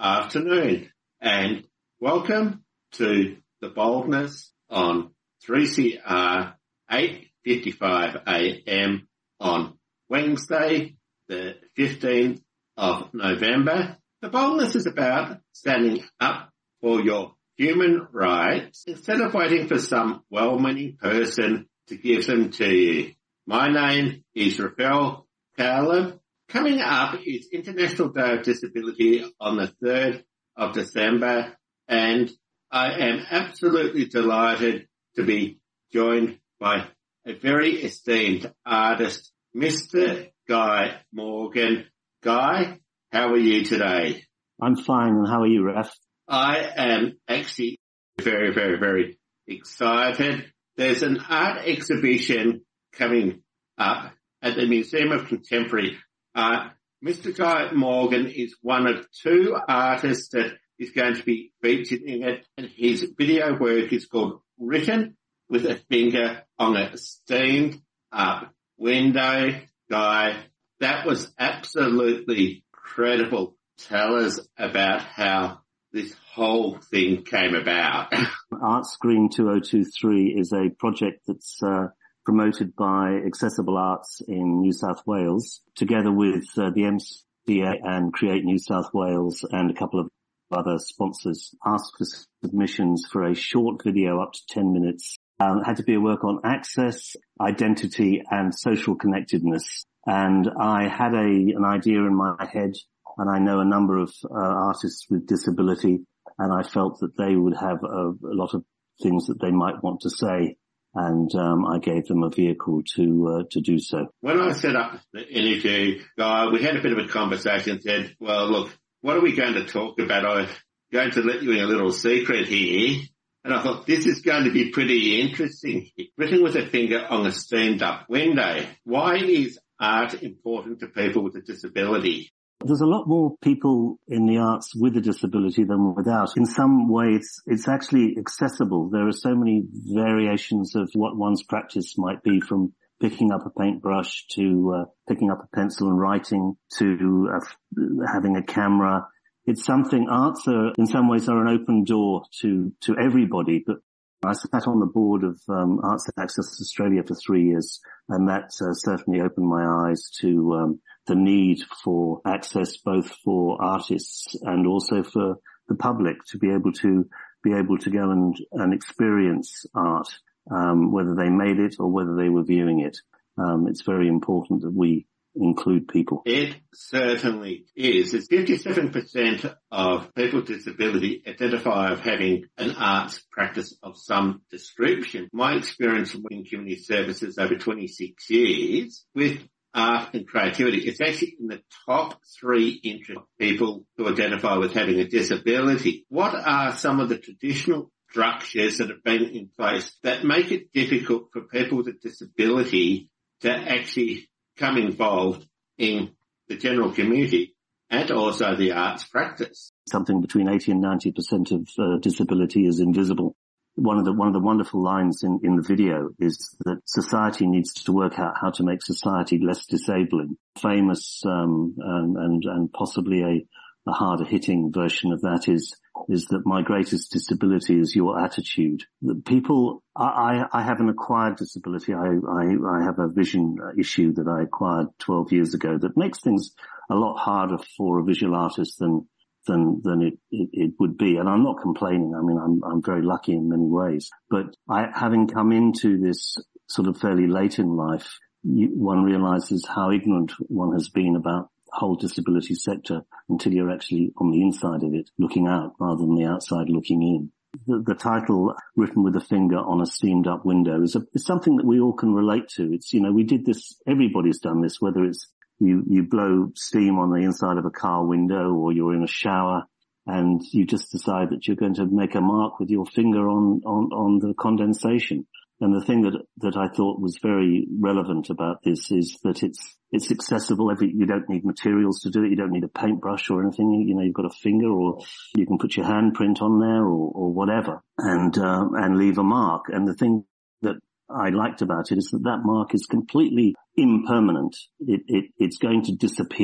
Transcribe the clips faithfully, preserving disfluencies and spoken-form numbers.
afternoon, and welcome to The Boldness on three C R eight fifty-five A M on Wednesday, the fifteenth of November. The Boldness is about standing up for your human rights instead of waiting for some well-meaning person to give them to you. My name is Rafael Caleb. Coming up is International Day of Disability on the third of December, and I am absolutely delighted to be joined by a very esteemed artist, Mister Guy Morgan. Guy, how are you today? I'm fine, and how are you, Raf? I am actually very, very, very excited. There's an art exhibition coming up at the Museum of Contemporary Art. Mister Guy Morgan is one of two artists that is going to be featured in it, and his video work is called Written with a Finger on a Steamed Up Window. Guy, that was absolutely incredible. Tell us about how this whole thing came about. Art Screen two oh two three is a project that's uh, promoted by Accessible Arts in New South Wales, together with uh, the M C A and Create New South Wales and a couple of other sponsors. Asked for submissions for a short video up to ten minutes. Um, it had to be a work on access, identity and social connectedness. And I had a an idea in my head, and I know a number of uh, artists with disability, and I felt that they would have a, a lot of things that they might want to say, and um, I gave them a vehicle to uh, to do so. When I set up the interview, Guy, we had a bit of a conversation and said, well, look, what are we going to talk about? I'm going to let you in a little secret here. And I thought, this is going to be pretty interesting. Written with a Finger on a Steamed Up Window. Why is art important to people with a disability? There's a lot more people in the arts with a disability than without. In some way, it's, it's actually accessible. There are so many variations of what one's practice might be, from picking up a paintbrush to uh, picking up a pencil and writing to uh, having a camera. It's something, arts are, in some ways, are an open door to, to everybody. But I sat on the board of um, Arts Access Australia for three years, and that uh, certainly opened my eyes to um, the need for access, both for artists and also for the public, to be able to be able to go and, and experience art, um, whether they made it or whether they were viewing it. Um, it's very important that we include people. It certainly is. It's fifty-seven percent of people with disability identify of having an arts practice of some description. My experience in community services over twenty-six years with art and creativity, it's actually in the top three interest of people who identify with having a disability. What are some of the traditional structures that have been in place that make it difficult for people with a disability to actually come involved in the general community and also the arts practice? Something between eighty and ninety percent of uh, disability is invisible. One of the one of the wonderful lines in, in the video is that society needs to work out how to make society less disabling. Famous um, and, and and possibly a, a harder hitting version of that is is that my greatest disability is your attitude. That people, I, I have an acquired disability. I, I, I have a vision issue that I acquired twelve years ago that makes things a lot harder for a visual artist than than than it, it, it would be. And I'm not complaining. I mean, I'm I'm very lucky in many ways. But I, having come into this sort of fairly late in life, you, one realizes how ignorant one has been about the whole disability sector until you're actually on the inside of it, looking out rather than the outside looking in. The, the title, Written with a Finger on a Steamed Up Window, is, a, is something that we all can relate to. It's, you know, we did this, everybody's done this, whether it's you, you blow steam on the inside of a car window or you're in a shower and you just decide that you're going to make a mark with your finger on, on, on the condensation. And the thing that, that I thought was very relevant about this is that it's, it's accessible. Every, you don't need materials to do it. You don't need a paintbrush or anything. You, you know, you've got a finger, or you can put your handprint on there or, or whatever and, um, and leave a mark. And the thing that I liked about it is that that mark is completely impermanent. It, it, it's going to disappear.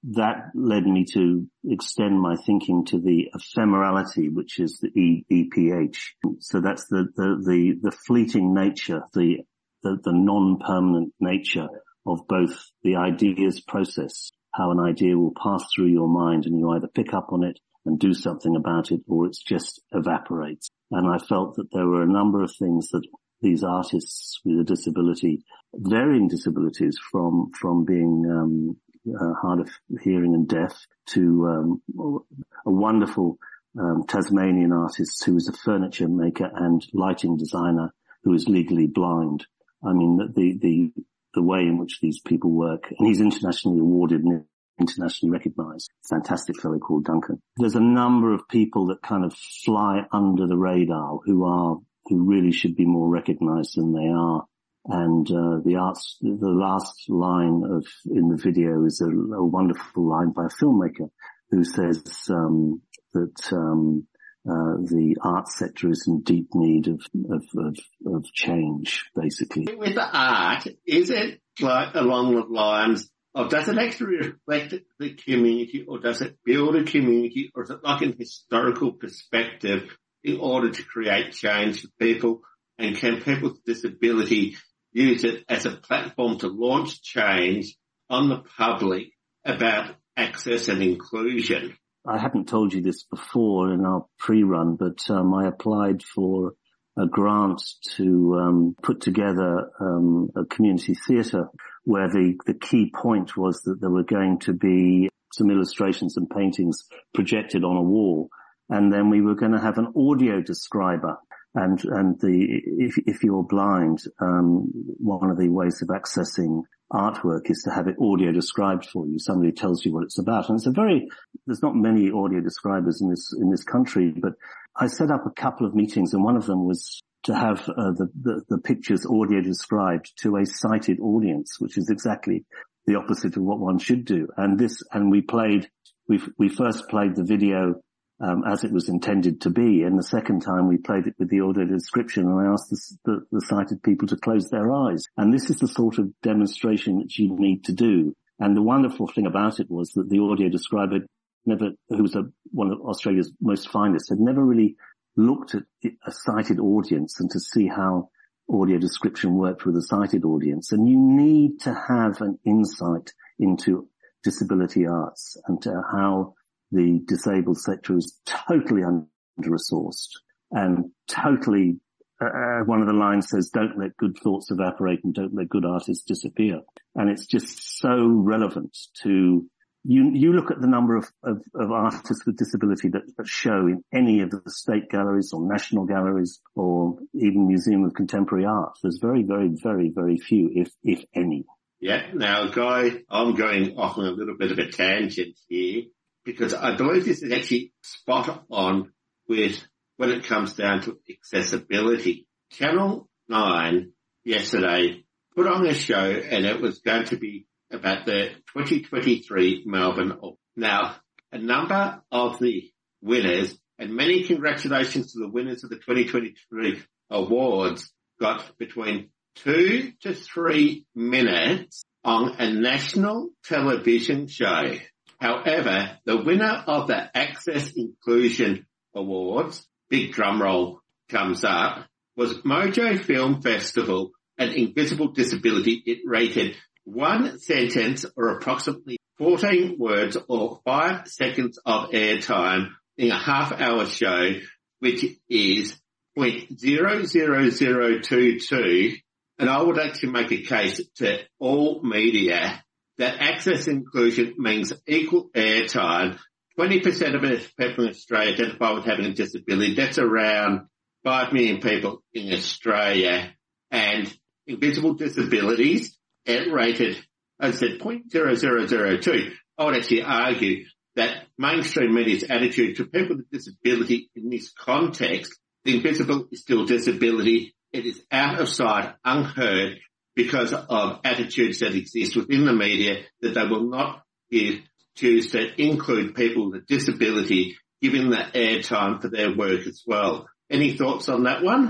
that led me to extend my thinking to the ephemerality, which is the E E P H. So that's the, the, the, the fleeting nature, the, the, the non-permanent nature of both the ideas process, how an idea will pass through your mind and you either pick up on it and do something about it, or it's just evaporates. And I felt that there were a number of things that these artists with a disability, varying disabilities from, from being, um, uh, hard of hearing and deaf to, um, a wonderful, um, Tasmanian artist who is a furniture maker and lighting designer who is legally blind. I mean, the, the, the way in which these people work, and he's internationally awarded and internationally recognized. Fantastic fellow called Duncan. There's a number of people that kind of fly under the radar who are, who really should be more recognized than they are. And, uh, the arts, the last line of, in the video is a, a wonderful line by a filmmaker who says, um, that, um, uh, the arts sector is in deep need of, of, of, of change, basically. With the art, is it like along the lines of, does it actually reflect the community, or does it build a community, or is it like an historical perspective in order to create change for people? And can people with disability use it as a platform to launch change on the public about access and inclusion? I haven't told you this before in our pre-run, but um, I applied for a grant to um, put together um, a community theatre where the, the key point was that there were going to be some illustrations and paintings projected on a wall, and then we were going to have an audio describer. And, and the, if, if you're blind, um, one of the ways of accessing artwork is to have it audio described for you. Somebody tells you what it's about. And it's a very, there's not many audio describers in this, in this country, but I set up a couple of meetings, and one of them was to have uh, the, the, the pictures audio described to a sighted audience, which is exactly the opposite of what one should do. And this, and we played, we we first played the video um, as it was intended to be, and the second time we played it with the audio description, and I asked the, the, the sighted people to close their eyes. And this is the sort of demonstration that you need to do. And the wonderful thing about it was that the audio describer never, who was a, one of Australia's most finest, had never really looked at a sighted audience and to see how audio description worked with a sighted audience. And you need to have an insight into disability arts and to how the disabled sector is totally under-resourced and totally, uh, one of the lines says, don't let good thoughts evaporate and don't let good artists disappear. And it's just so relevant to You, you look at the number of, of, of artists with disability that, that show in any of the state galleries or national galleries or even Museum of Contemporary Art. There's very, very, very, very few, if, if any. Yeah. Now, Guy, I'm going off on a little bit of a tangent here because I believe this is actually spot on with when it comes down to accessibility. Channel nine yesterday put on a show, and it was going to be about the twenty twenty-three Melbourne Open. Now, a number of the winners, and many congratulations to the winners of the twenty twenty-three awards, got between two to three minutes on a national television show. However, the winner of the Access Inclusion Awards, big drum roll comes up, was Mojo Film Festival and Invisible Disability. It rated one sentence or approximately fourteen words or five seconds of airtime in a half hour show, which is zero point zero zero zero two two. And I would actually make a case to all media that access inclusion means equal airtime. twenty percent of people in Australia identify with having a disability. That's around five million people in Australia. And invisible disabilities, it rated, as I said, zero point zero zero zero two. I would actually argue that mainstream media's attitude to people with disability in this context, the invisible is still disability. It is out of sight, unheard, because of attitudes that exist within the media that they will not give, choose to include people with disability, giving the airtime for their work as well. Any thoughts on that one?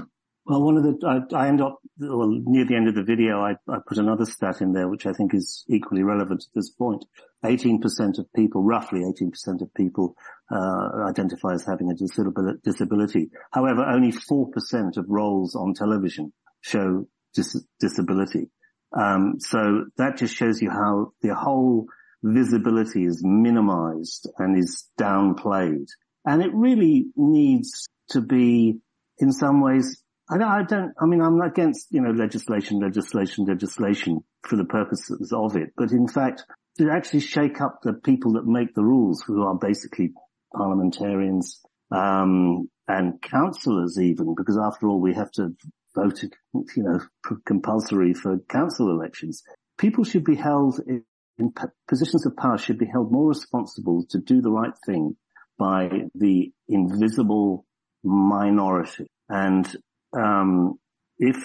Well, one of the, I, I end up, well, near the end of the video, I, I put another stat in there, which I think is equally relevant at this point. eighteen percent of people, roughly eighteen percent of people, uh, identify as having a disability. However, only four percent of roles on television show dis- disability. Um, so that just shows you how the whole visibility is minimized and is downplayed. And it really needs to be, in some ways, I don't, I don't, I mean, I'm not against, you know, legislation, legislation, legislation for the purposes of it. But in fact, to actually shake up the people that make the rules, who are basically parliamentarians, um, and councillors even, because after all, we have to vote, you know, compulsory for council elections. People should be held in, in positions of power, should be held more responsible to do the right thing by the invisible minority. And Um, if,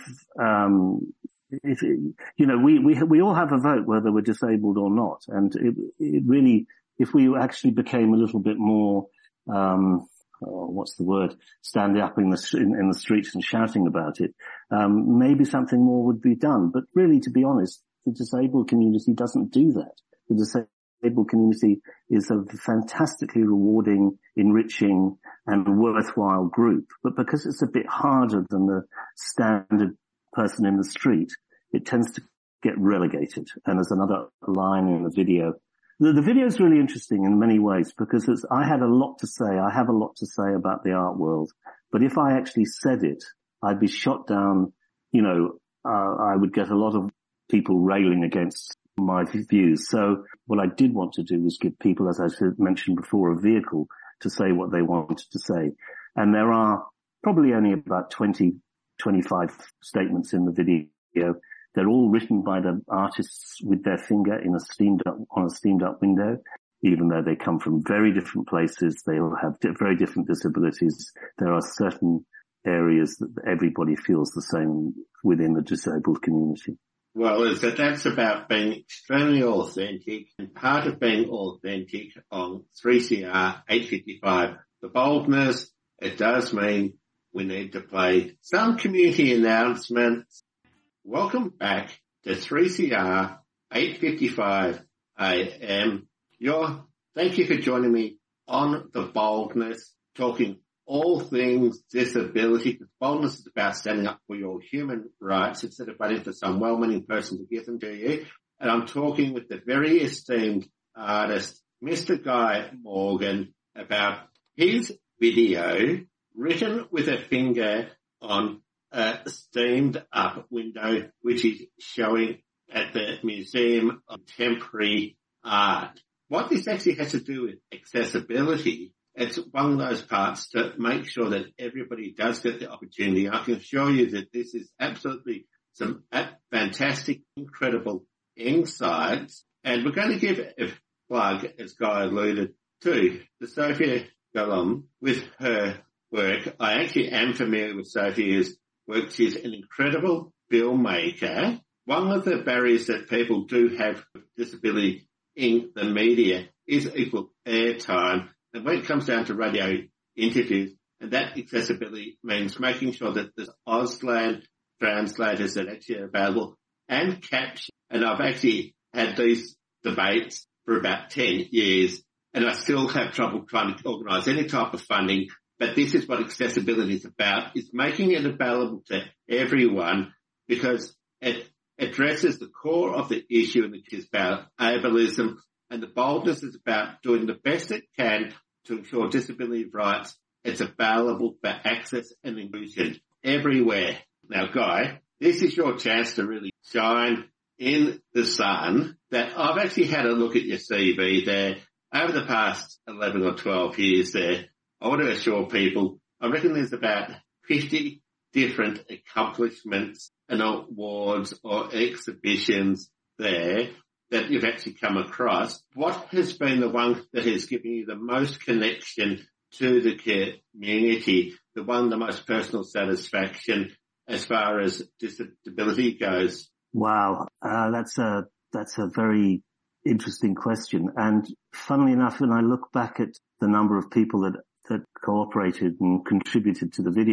um, if, you know, we, we, we all have a vote whether we're disabled or not. And it, it really, if we actually became a little bit more, um, oh, what's the word, standing up in the, in, in the streets and shouting about it, um, maybe something more would be done. But really, to be honest, the disabled community doesn't do that. The disabled community is a fantastically rewarding, enriching and worthwhile group. But because it's a bit harder than the standard person in the street, it tends to get relegated. And there's another line in the video. The, the video is really interesting in many ways because it's, I had a lot to say. I have a lot to say about the art world. But if I actually said it, I'd be shot down. You know, uh, I would get a lot of people railing against my views. So what I did want to do was give people, as I mentioned before, a vehicle to say what they wanted to say. And there are probably only about twenty, twenty-five statements in the video. They're all written by the artists with their finger in a steamed up, on a steamed up window, even though they come from very different places. They all have di- very different disabilities. There are certain areas that everybody feels the same within the disabled community. Well, is that that's about being extremely authentic, and part of being authentic on three C R eight fifty-five, the boldness, it does mean we need to play some community announcements. Welcome back to three C R eight fifty-five A M. Your, thank you for joining me on the boldness, talking all things disability, because boldness is about standing up for your human rights instead of waiting for some well-meaning person to give them to you. And I'm talking with the very esteemed artist, Mister Guy Morgan, about his video written with a finger on a steamed up window, which is showing at the Museum of Contemporary Art. What this actually has to do with accessibility, it's one of those parts to make sure that everybody does get the opportunity. I can assure you that this is absolutely some fantastic, incredible insights. And we're going to give a plug, as Guy alluded to, to Sophia Golomb with her work. I actually am familiar with Sophia's work. She's an incredible filmmaker. One of the barriers that people do have with disability in the media is equal airtime. And when it comes down to radio interviews, and that accessibility means making sure that there's Auslan translators that actually are available and caption. And I've actually had these debates for about ten years, and I still have trouble trying to organise any type of funding. But this is what accessibility is about, is making it available to everyone, because it addresses the core of the issue, which is about ableism. And the boldness is about doing the best it can to ensure disability rights. It's available for access and inclusion everywhere. Now, Guy, this is your chance to really shine in the sun. That I've actually had a look at your C V there. Over the past eleven or twelve years there, I want to assure people, I reckon there's about fifty different accomplishments and awards or exhibitions there that you've actually come across. What has been the one that has given you the most connection to the community, the one the most personal satisfaction as far as disability goes? Wow, uh, that's a that's a very interesting question. And funnily enough, when I look back at the number of people that that cooperated and contributed to the video,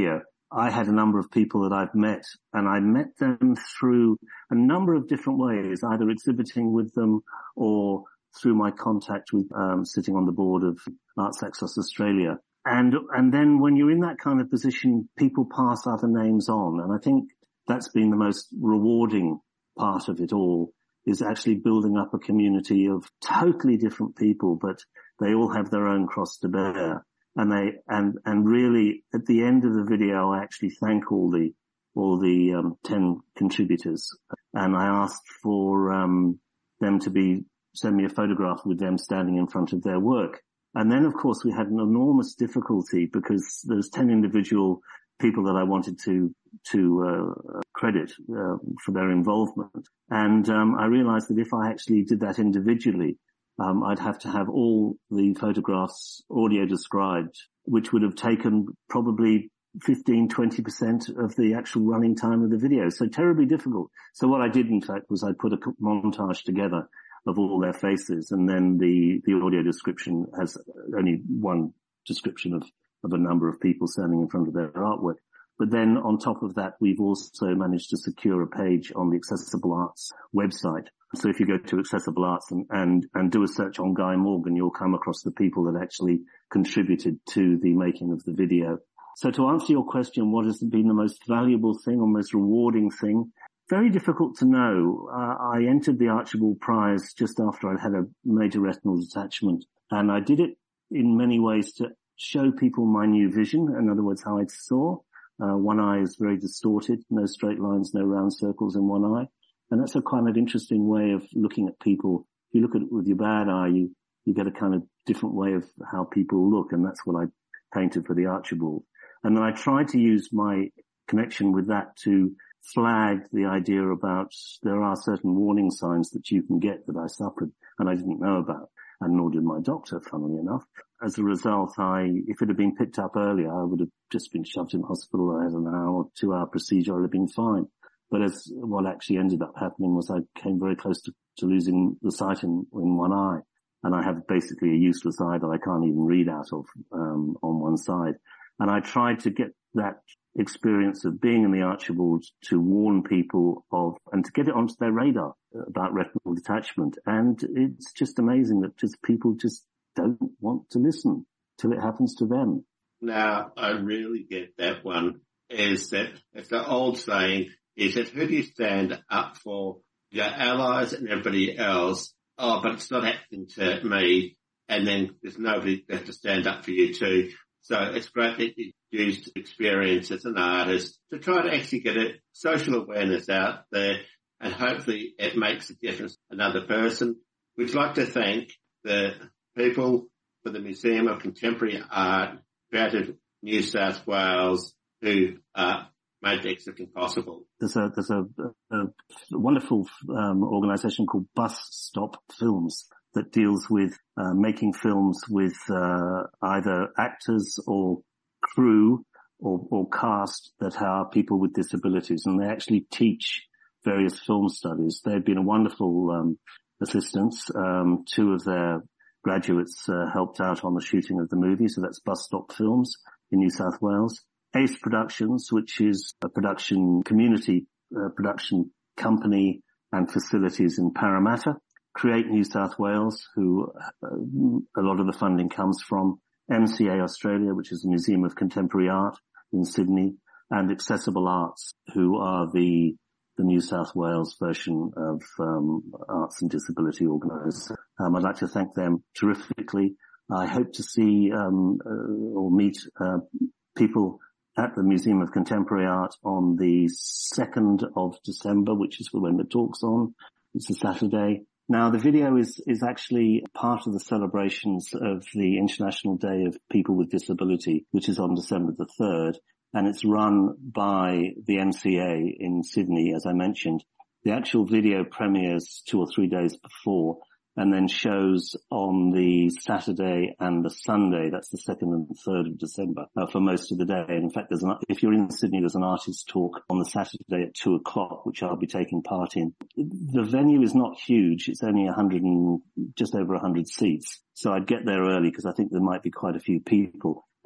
I had a number of people that I've met, and I met them through a number of different ways, either exhibiting with them or through my contact with um, sitting on the board of Arts Access Australia. And and then when you're in that kind of position, people pass other names on. And I think that's been the most rewarding part of it all, is actually building up a community of totally different people, but they all have their own cross to bear. And they, and, and really at the end of the video, I actually thank all the, all the, um, ten contributors. And I asked for, um, them to be, send me a photograph with them standing in front of their work. And then of course we had an enormous difficulty because there's ten individual people that I wanted to, to, uh, credit, uh, for their involvement. And, um, I realized that if I actually did that individually, Um, I'd have to have all the photographs audio described, which would have taken probably fifteen, twenty percent of the actual running time of the video. So terribly difficult. So what I did, in fact, was I put a montage together of all their faces, and then the, the audio description has only one description of, of a number of people standing in front of their artwork. But then on top of that, we've also managed to secure a page on the Accessible Arts website. So if you go to Accessible Arts and, and, and do a search on Guy Morgan, you'll come across the people that actually contributed to the making of the video. So to answer your question, what has been the most valuable thing or most rewarding thing? Very difficult to know. Uh, I entered the Archibald Prize just after I'd had a major retinal detachment, and I did it in many ways to show people my new vision. In other words, how I saw. Uh, one eye is very distorted, no straight lines, no round circles in one eye. And that's a kind of interesting way of looking at people. If you look at it with your bad eye, you, you get a kind of different way of how people look. And that's what I painted for the Archibald. And then I tried to use my connection with that to flag the idea about there are certain warning signs that you can get that I suffered and I didn't know about. And nor did my doctor, funnily enough. As a result, I, if it had been picked up earlier, I would have just been shoved in hospital. I had an hour or two hour procedure. I would have been fine. But as what actually ended up happening was I came very close to, to losing the sight in, in one eye. And I have basically a useless eye that I can't even read out of, um, on one side. And I tried to get that experience of being in the Archibald to warn people of, and to get it onto their radar about retinal detachment. And it's just amazing that just people just don't want to listen till it happens to them. Now, I really get that one, is that it's the old saying, is that who do you stand up for? Your allies and everybody else. Oh, but it's not happening to me. And then there's nobody that to stand up for you too. So it's great that you used experience as an artist to try to actually get a social awareness out there, and hopefully it makes a difference to another person. We'd like to thank the people for the Museum of Contemporary Art, Creative New South Wales, who uh, made the exhibition possible. There's a there's a, a, a wonderful um, organisation called Bus Stop Films that deals with uh, making films with uh, either actors or crew or, or cast that are people with disabilities, and they actually teach various film studies. They've been a wonderful um, assistance. Um, two of their graduates uh, helped out on the shooting of the movie, so that's Bus Stop Films in New South Wales. Ace Productions, which is a production community uh, production company and facilities in Parramatta. Create New South Wales, who uh, a lot of the funding comes from. M C A Australia, which is the Museum of Contemporary Art in Sydney, and Accessible Arts, who are the the New South Wales version of um, Arts and Disability Organisers. Um, I'd like to thank them terrifically. I hope to see um, uh, or meet uh, people at the Museum of Contemporary Art on the second of December, which is when the talk's on. It's a Saturday. Now, the video is, is actually part of the celebrations of the International Day of People with Disability, which is on December the third, and it's run by the M C A in Sydney, as I mentioned. The actual video premieres two or three days before, and then shows on the Saturday and the Sunday. That's the second and third of December uh, for most of the day. And in fact, there's an, if you're in Sydney, there's an artist talk on the Saturday at two o'clock, which I'll be taking part in. The venue is not huge. It's only a hundred and just over a hundred seats. So I'd get there early because I think there might be quite a few people.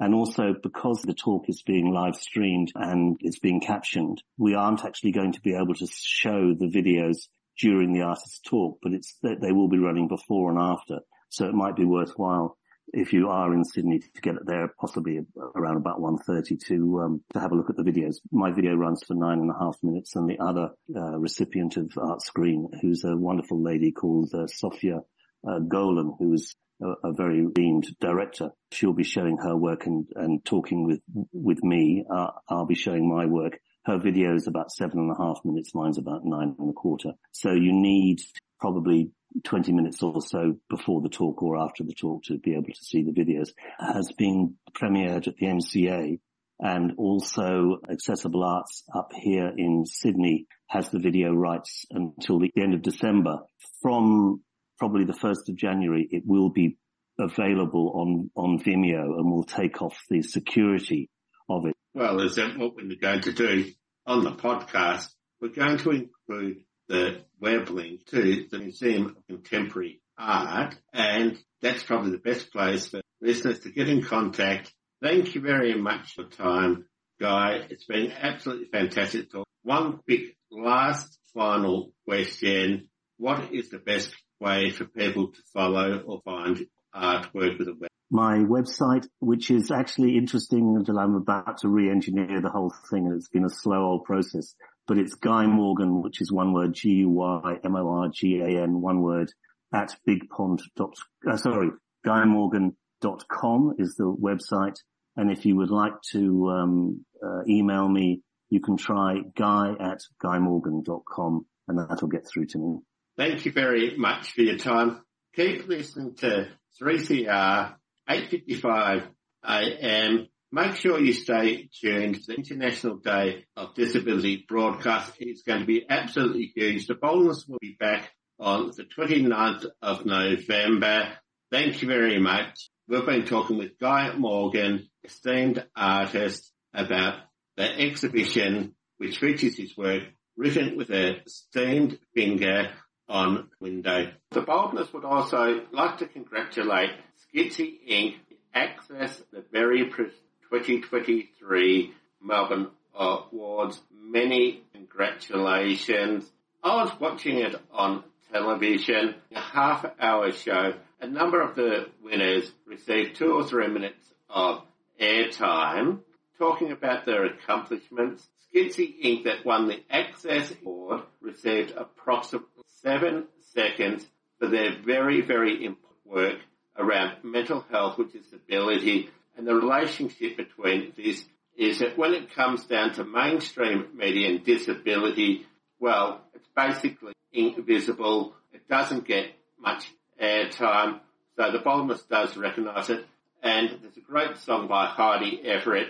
And also, because the talk is being live streamed and it's being captioned, we aren't actually going to be able to show the videos during the artist's talk, but it's they will be running before and after. So it might be worthwhile if you are in Sydney to get there possibly around about one thirty to um, to have a look at the videos. My video runs for nine and a half minutes, and the other uh, recipient of Art Screen, who's a wonderful lady called uh, Sofia uh, Golan, who's a, a very esteemed director. She'll be showing her work and, and talking with with me. Uh, I'll be showing my work. Her video is about seven and a half minutes. Mine's about nine and a quarter. So you need probably twenty minutes or so before the talk or after the talk to be able to see the videos. It has been premiered at the M C A, and also Accessible Arts up here in Sydney has the video rights until the end of December. From probably the first of January, it will be available on, on Vimeo, and we'll take off the security of it. Well, is that what we're going to do on the podcast? We're going to include the web link to the Museum of Contemporary Art, and that's probably the best place for listeners to get in contact. Thank you very much for your time, Guy. It's been absolutely fantastic talk. One quick last final question. What is the best way for people to follow or find artwork with a web? My website, which is actually interesting until I'm about to re-engineer the whole thing, and it's been a slow old process. But it's Guy Morgan, which is one word, G U Y M O R G A N, one word, at bigpond dot, uh, sorry, guy morgan dot com is the website. And if you would like to um uh, email me, you can try guy at guy morgan dot com, and that'll get through to me. Thank you very much for your time. Keep listening to three C R eight fifty-five A M. Make sure you stay tuned. The International Day of Disability broadcast is going to be absolutely huge. The Boldness will be back on the twenty-ninth of November. Thank you very much. We've been talking with Guy Morgan, esteemed artist, about the exhibition which features his work written with a steamed finger on window. The Boldness would also like to congratulate Skitsy Incorporated, access the very twenty twenty-three Melbourne Awards. Many congratulations. I was watching it on television, a half-hour show. A number of the winners received two or three minutes of airtime talking about their accomplishments. Skitsy Incorporated, that won the Access Award, received approximately seven seconds for their very, very important work around mental health with disability. And the relationship between this is that when it comes down to mainstream media and disability, well, it's basically invisible. It doesn't get much airtime. So the Boldness does recognise it. And there's a great song by Heidi Everett,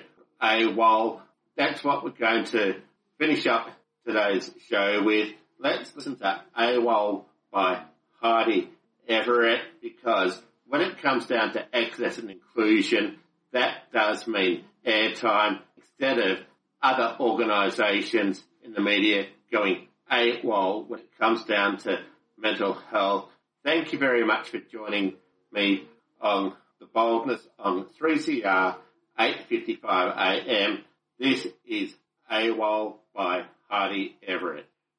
AWOL. That's what we're going to finish up today's show with. Let's listen to AWOL by Heidi Everett, because when it comes down to access and inclusion, that does mean airtime instead of other organisations in the media going AWOL when it comes down to mental health. Thank you very much for joining me on The Boldness on three C R eight fifty-five A M. This is AWOL by Heidi Everett.